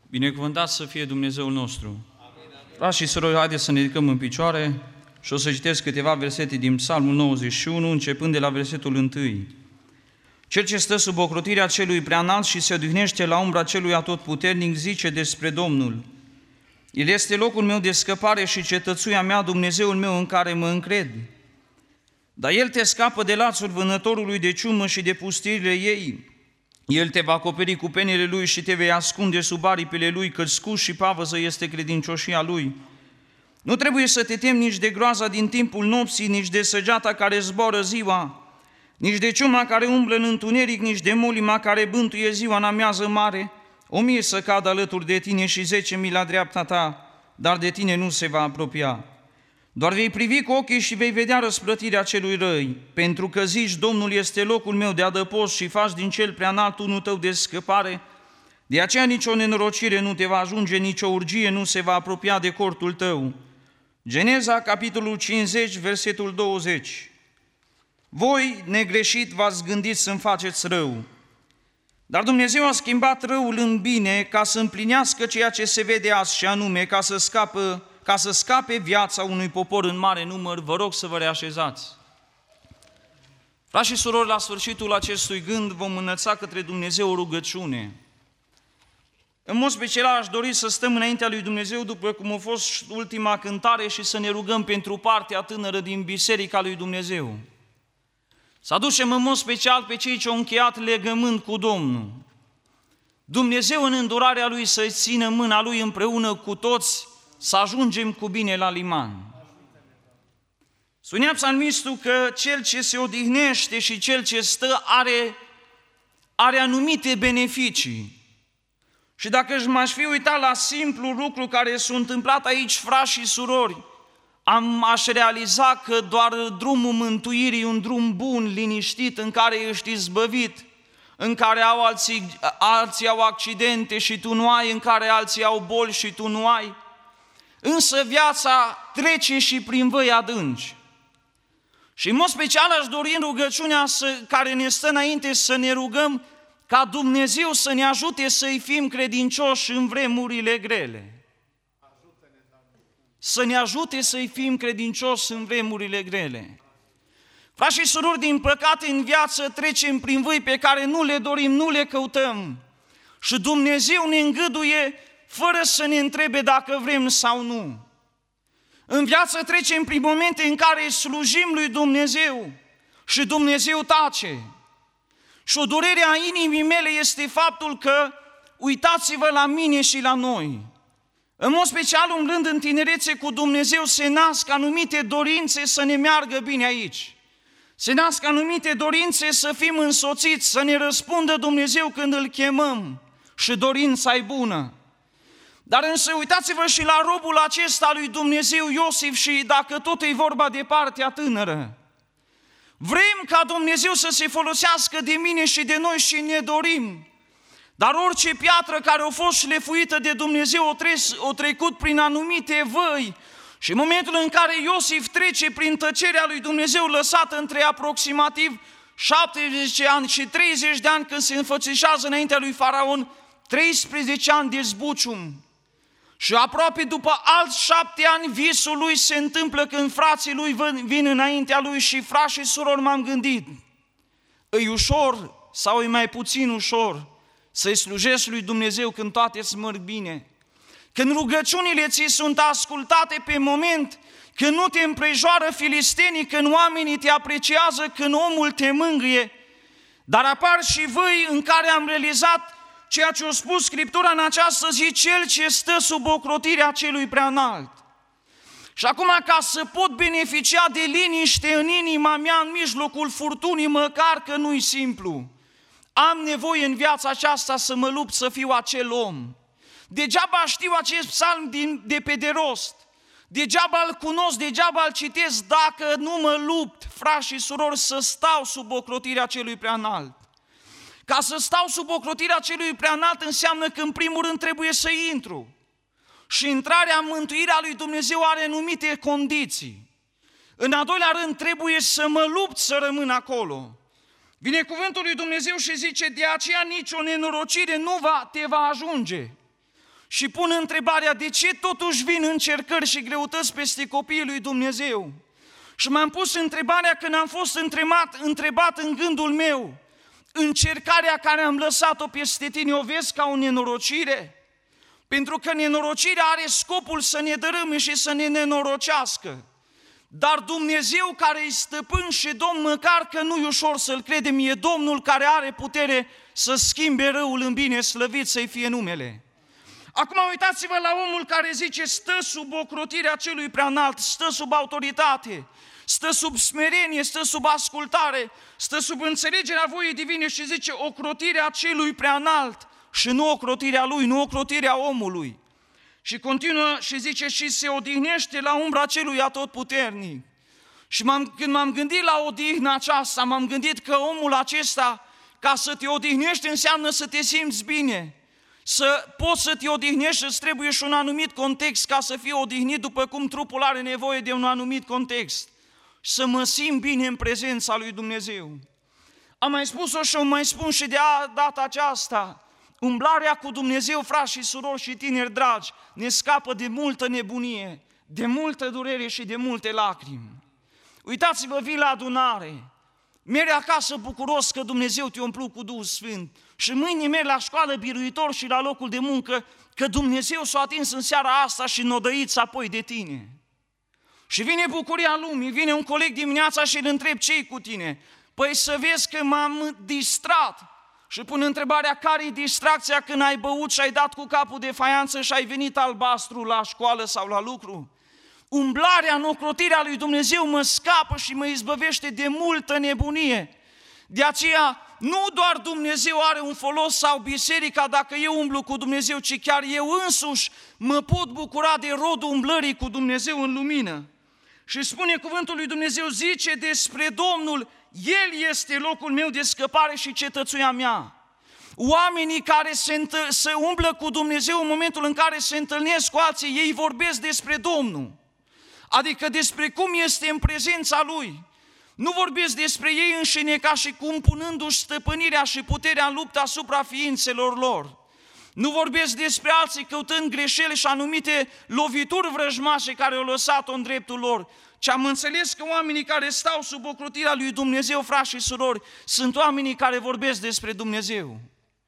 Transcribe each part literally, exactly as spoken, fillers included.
Binecuvântat să fie Dumnezeul nostru! Frați și surori, haideți să ne ridicăm în picioare și o să citesc câteva versete din Psalmul nouăzeci și unu, începând de la versetul unu. Cel ce stă sub ocrotirea celui preanalt și se odihnește la umbra celui atotputernic zice despre Domnul: El este locul meu de scăpare și cetățuia mea, Dumnezeul meu în care mă încred. Dar El te scapă de lațul vânătorului, de ciumă și de pustirile ei. El te va acoperi cu penele Lui și te vei ascunde sub aripile Lui, căci scuș și pavăză este credincioșia Lui. Nu trebuie să te temi nici de groaza din timpul nopții, nici de săgeata care zboară ziua, nici de ciuma care umblă în întuneric, nici de molima care bântuie ziua în amiază mare. O mie să cadă alături de tine și zece mii la dreapta ta, dar de tine nu se va apropia. Doar vei privi cu ochii și vei vedea răsplătirea celui răi, pentru că zici: Domnul este locul meu de adăpost și faci din cel preanalt unul tău de scăpare. De aceea nicio nenorocire nu te va ajunge, nicio urgie nu se va apropia de cortul tău. Geneza, capitolul cincizeci, versetul douăzeci. Voi, negreșit, v-ați gândit să-mi faceți rău, dar Dumnezeu a schimbat răul în bine ca să împlinească ceea ce se vede azi, și anume ca să scapă ca să scape viața unui popor în mare număr. Vă rog să vă reașezați. Frați și surori, la sfârșitul acestui gând vom înălța către Dumnezeu o rugăciune. În mod special aș dori să stăm înaintea lui Dumnezeu, după cum a fost ultima cântare, și să ne rugăm pentru partea tânără din Biserica lui Dumnezeu. Să aducem în mod special pe cei ce au încheiat legământ cu Domnul. Dumnezeu în îndurarea Lui să-i țină mâna Lui împreună cu toți, să ajungem cu bine la liman. Spunea psalmistul că cel ce se odihnește și cel ce stă are, are anumite beneficii. Și dacă m-aș fi uitat la simplu lucru care s-a întâmplat aici, frați și surori, am, aș realiza că doar drumul mântuirii e un drum bun, liniștit, în care ești izbăvit, în care au alții, alții au accidente și tu nu ai, în care alții au boli și tu nu ai. Însă viața trece și prin văi adânci. Și în mod special aș dori în rugăciunea să, care ne stă înainte, să ne rugăm ca Dumnezeu să ne ajute să-i fim credincioși în vremurile grele. Să ne ajute să-i fim credincioși în vremurile grele. Frați și surori, din păcate în viață trecem prin văi pe care nu le dorim, nu le căutăm. Și Dumnezeu ne îngăduie fără să ne întrebe dacă vrem sau nu. În viață trecem prin momente în care slujim lui Dumnezeu și Dumnezeu tace. Și o durere a inimii mele este faptul că, uitați-vă la mine și la noi. În mod special, umblând în tinerețe cu Dumnezeu, se nasc anumite dorințe să ne meargă bine aici. Se nasc anumite dorințe să fim însoțiți, să ne răspundă Dumnezeu când îl chemăm, și dorința e bună. Dar însă uitați-vă și la robul acesta lui Dumnezeu, Iosif, și dacă tot e vorba de partea tânără. Vrem ca Dumnezeu să se folosească de mine și de noi și ne dorim. Dar orice piatră care a fost șlefuită de Dumnezeu o trecut prin anumite văi. Și în momentul în care Iosif trece prin tăcerea lui Dumnezeu, lăsată între aproximativ șaptezeci ani și treizeci de ani, când se înfățișează înaintea lui Faraon, treisprezece ani de zbucium. Și aproape după alți șapte ani, visul lui se întâmplă când frații lui vin înaintea lui. Și frați și surori, m-am gândit, e ușor sau e mai puțin ușor să-i slujești lui Dumnezeu când toate îți merg bine? Când rugăciunile ți sunt ascultate pe moment, când nu te împrejoară filistenii, când oamenii te apreciază, când omul te mângâie. Dar apar și văi în care am realizat ceea ce a spus Scriptura în această zi: cel ce stă sub ocrotirea celui preanalt. Și acum, ca să pot beneficia de liniște în inima mea în mijlocul furtunii, măcar că nu-i simplu, am nevoie în viața aceasta să mă lupt să fiu acel om. Degeaba știu acest psalm din, de pe de rost, degeaba îl cunosc, degeaba îl citesc, dacă nu mă lupt, frați și surori, să stau sub ocrotirea celui preanalt. Ca să stau sub ocrotirea celui preanalt înseamnă că în primul rând trebuie să intru. Și intrarea în mântuirea lui Dumnezeu are anumite condiții. În al doilea rând trebuie să mă lupt să rămân acolo. Vine cuvântul lui Dumnezeu și zice: de aceea nicio nenorocire nu va, te va ajunge. și pun întrebarea de ce totuși vin încercări și greutăți peste copiii lui Dumnezeu. Și m-am pus întrebarea când am fost întrebat, întrebat în gândul meu, încercarea care am lăsat-o peste tine o vezi ca o nenorocire? Pentru că nenorocirea are scopul să ne dărâme și să ne nenorocească. Dar Dumnezeu care e stăpân și Domn, măcar că nu e ușor să-L credem, e Domnul care are putere să schimbe răul în bine, slăvit să-i fie numele. Acum uitați-vă la omul care zice, stă sub ocrotirea celui preanalt, stă sub autoritate, stă sub smerenie, stă sub ascultare, stă sub înțelegerea voii divine și zice ocrotirea celui preanalt și nu ocrotirea lui, nu ocrotirea omului. Și continuă și zice și se odihnește la umbra celui atotputernic. Și m-am, când m-am gândit la odihna aceasta, m-am gândit că omul acesta, ca să te odihnești, înseamnă să te simți bine. Să poți să te odihnești, îți trebuie și un anumit context ca să fii odihnit, după cum trupul are nevoie de un anumit context. Să mă simt bine în prezența lui Dumnezeu. Am mai spus-o și o mai spun și de data aceasta. Umblarea cu Dumnezeu, frați și surori și tineri dragi, ne scapă de multă nebunie, de multă durere și de multe lacrimi. Uitați-vă, vii la adunare, mergi acasă bucuros că Dumnezeu te-a umplut cu Duhul Sfânt și mâine mergi la școală biruitor și la locul de muncă că Dumnezeu s-a atins în seara asta și n-o apoi de tine. Și vine bucuria lumii, vine un coleg dimineața și îl întreb ce-i cu tine? Păi să vezi că m-am distrat. Și pun întrebarea, care-i distracția când ai băut și ai dat cu capul de faianță și ai venit albastru la școală sau la lucru? Umblarea în ocrotirea lui Dumnezeu mă scapă și mă izbăvește de multă nebunie. De aceea, nu doar Dumnezeu are un folos sau biserica dacă eu umblu cu Dumnezeu, ci chiar eu însuși mă pot bucura de rodul umblării cu Dumnezeu în lumină. Și spune cuvântul lui Dumnezeu, zice despre Domnul, El este locul meu de scăpare și cetățuia mea. Oamenii care se, întă- se umblă cu Dumnezeu în momentul în care se întâlnesc cu alții, ei vorbesc despre Domnul. Adică despre cum este în prezența Lui. Nu vorbesc despre ei înșine ca și cum punându-și stăpânirea și puterea în luptă asupra ființelor lor. Nu vorbesc despre alții căutând greșeli și anumite lovituri vrăjmașe care au lăsat-o în dreptul lor, ci am înțeles că oamenii care stau sub ocrotirea lui Dumnezeu, frați și surori, sunt oamenii care vorbesc despre Dumnezeu.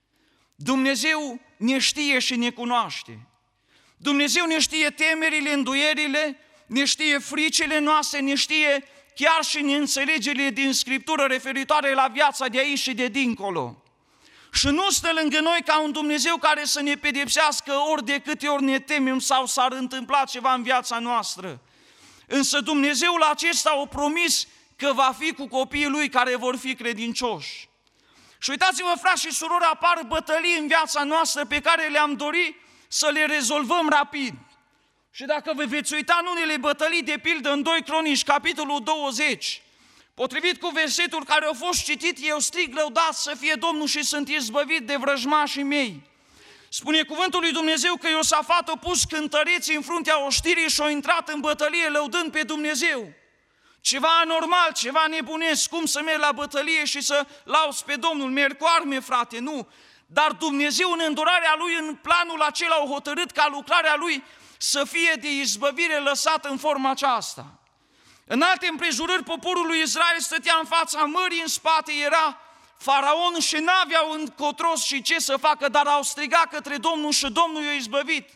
Dumnezeu ne știe și ne cunoaște. Dumnezeu ne știe temerile, îndoierile, ne știe fricile noastre, ne știe chiar și neînțelegerile din Scriptură referitoare la viața de aici și de dincolo. Și nu stă lângă noi ca un Dumnezeu care să ne pedepsească ori de câte ori ne temem sau s-ar întâmpla ceva în viața noastră. Însă Dumnezeul acesta a promis că va fi cu copiii Lui care vor fi credincioși. Și uitați-vă, frați și surori, apar bătălii în viața noastră pe care le-am dorit să le rezolvăm rapid. Și dacă vă veți uita în unele bătălii, de pildă în doi Cronici, capitolul douăzeci, potrivit cu versetul care a fost citit, eu strig lăudat să fie Domnul și sunt izbăvit de vrăjmașii mei. Spune cuvântul lui Dumnezeu că Iosafat a pus cântăreții în fruntea oștirii și a intrat în bătălie lăudând pe Dumnezeu. Ceva anormal, ceva nebunesc, cum să merg la bătălie și să lauzi pe Domnul, merg cu arme, frate, nu. Dar Dumnezeu în îndurarea Lui, în planul acela, a hotărât ca lucrarea Lui să fie de izbăvire lăsată în forma aceasta. În alte împrejurări, poporul lui Israel stătea în fața mării, în spate era Faraon și n-aveau încotro și ce să facă, dar au strigat către Domnul și Domnul i-a izbăvit.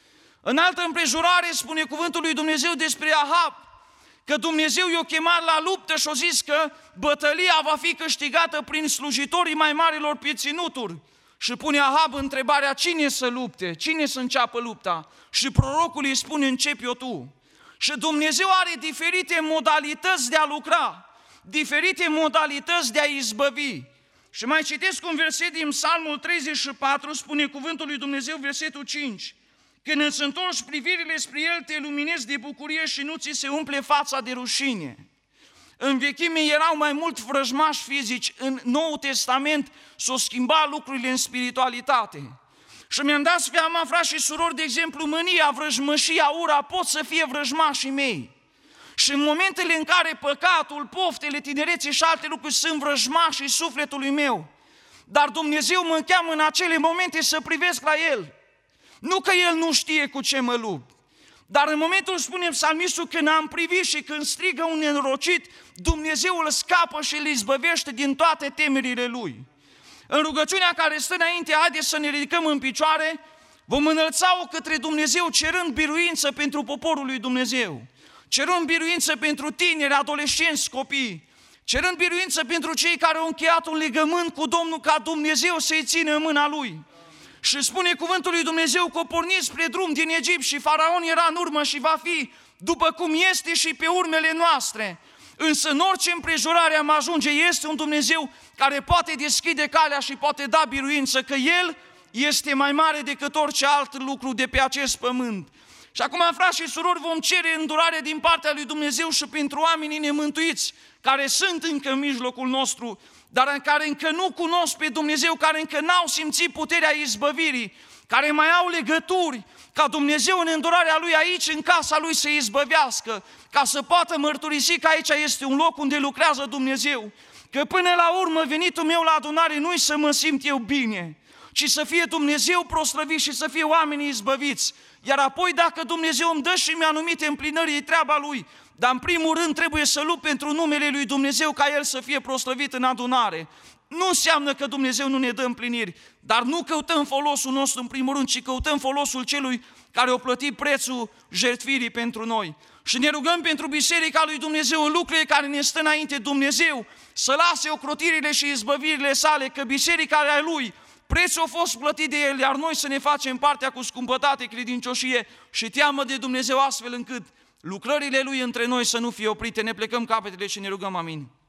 În altă împrejurare spune cuvântul lui Dumnezeu despre Ahab, că Dumnezeu i-a chemat la luptă și a zis că bătălia va fi câștigată prin slujitorii mai marilor pe ținuturi. Și pune Ahab întrebarea, cine să lupte, cine să înceapă lupta? Și prorocul îi spune, începi-o tu. Și Dumnezeu are diferite modalități de a lucra, diferite modalități de a izbăvi. Și mai citesc un verset din Psalmul treizeci și patru, spune cuvântul lui Dumnezeu, versetul cinci. Când îți întorci privirile spre El, te luminezi de bucurie și nu ți se umple fața de rușine. În vechime erau mai mult vrăjmași fizici, în Noul Testament s-au schimbat lucrurile în spiritualitate. Și mi-am dat seama, frați și surori, de exemplu, mânia, vrăjmășia, ura pot să fie vrăjmașii mei. Și în momentele în care păcatul, poftele, tinereții și alte lucruri sunt vrăjmașii sufletului meu, dar Dumnezeu mă cheamă în acele momente să privesc la El. Nu că El nu știe cu ce mă lupt, dar în momentul, spune psalmistul, când am privit și când strigă un nenorocit, Dumnezeu îl scapă și îl izbăvește din toate temerile lui. În rugăciunea care stă înainte, haideți să ne ridicăm în picioare, vom înălța-o către Dumnezeu cerând biruință pentru poporul lui Dumnezeu, cerând biruință pentru tineri, adolescenți, copii, cerând biruință pentru cei care au încheiat un legământ cu Domnul ca Dumnezeu să-i țină în mâna Lui. Și spune cuvântul lui Dumnezeu că o porniți spre drum din Egipt și Faraon era în urmă și va fi după cum este și pe urmele noastre. Însă în orice împrejurare am ajunge, este un Dumnezeu care poate deschide calea și poate da biruință, că El este mai mare decât orice alt lucru de pe acest pământ. Și acum, frați și surori, vom cere îndurare din partea lui Dumnezeu și pentru oamenii nemântuiți, care sunt încă în mijlocul nostru, dar în care încă nu cunosc pe Dumnezeu, care încă n-au simțit puterea izbăvirii, care mai au legături, ca Dumnezeu în îndurarea Lui aici, în casa Lui, să izbăvească, ca să poată mărturisi că aici este un loc unde lucrează Dumnezeu, că până la urmă venitul meu la adunare nu-i să mă simt eu bine, ci să fie Dumnezeu proslăvit și să fie oamenii izbăviți. Iar apoi, dacă Dumnezeu îmi dă și mi-a anumite împlinări, e treaba Lui. Dar în primul rând trebuie să lupt pentru numele Lui Dumnezeu ca El să fie proslăvit în adunare. Nu înseamnă că Dumnezeu nu ne dă împliniri, dar nu căutăm folosul nostru în primul rând, ci căutăm folosul celui care a plătit prețul jertfirii pentru noi. Și ne rugăm pentru Biserica lui Dumnezeu în lucrurile care ne stă înainte, Dumnezeu să lase ocrotirile și izbăvirile sale, că Biserica a Lui, prețul a fost plătit de El, iar noi să ne facem partea cu scumpătate, credincioșie și teamă de Dumnezeu, astfel încât lucrările Lui între noi să nu fie oprite. Ne plecăm capetele și ne rugăm, amin.